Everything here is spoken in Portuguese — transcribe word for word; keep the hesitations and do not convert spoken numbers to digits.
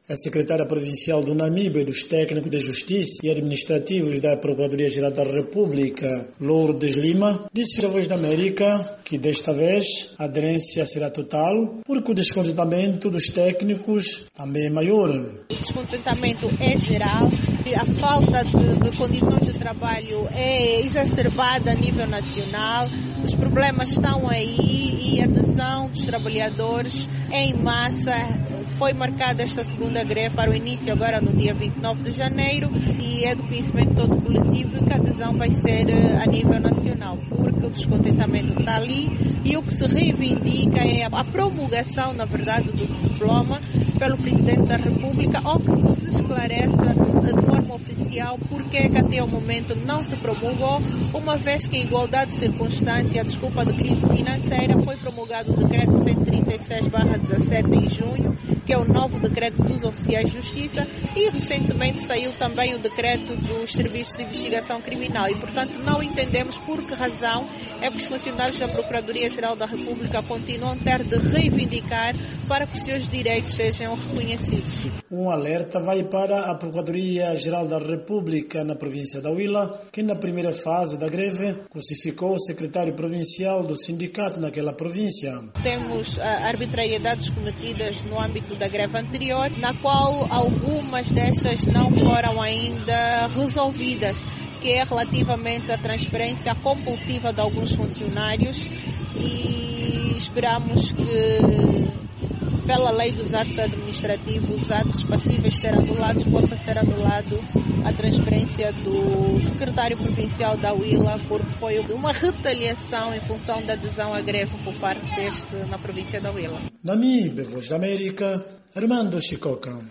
A secretária provincial do Namíbia dos Técnicos de Justiça e Administrativos da Procuradoria-Geral da República, Lourdes Lima, disse à Voz da América que desta vez a aderência será total, porque o descontentamento dos técnicos também é maior. O descontentamento é geral, a falta de, de condições de trabalho é exacerbada a nível nacional, os problemas estão aí e a adesão dos trabalhadores em massa. Foi marcada esta segunda greve para o início agora no dia vinte e nove de janeiro e é do conhecimento todo coletivo que a adesão vai ser a nível nacional, porque o descontentamento está ali e o que se reivindica é a promulgação, na verdade, do diploma pelo Presidente da República, ou que nos esclareça de forma oficial porque é que até o momento não se promulgou, uma vez que em igualdade de circunstância, a desculpa de crise financeira, foi promulgado o decreto cento e trinta e seis barra dezassete em junho, que é o novo decreto dos oficiais de justiça, e recentemente saiu também o decreto dos serviços de investigação criminal e, portanto, não entendemos por que razão é que os funcionários da Procuradoria-Geral da República continuam a ter de reivindicar para que os seus direitos sejam reconhecidos. Um alerta vai para a Procuradoria-Geral da República na província da Huila, que na primeira fase da greve crucificou o secretário provincial do sindicato naquela província. Temos uh, arbitrariedades cometidas no âmbito da greve anterior, na qual algumas destas não foram ainda resolvidas, que é relativamente à transferência compulsiva de alguns funcionários, e esperamos que, pela lei dos atos administrativos, os atos passíveis de ser anulados, possa ser anulado a transferência do secretário provincial da Huila, porque foi uma retaliação em função da adesão à greve por parte deste na província da Huila. Namíbia, Voz da América, Armando Chicoca.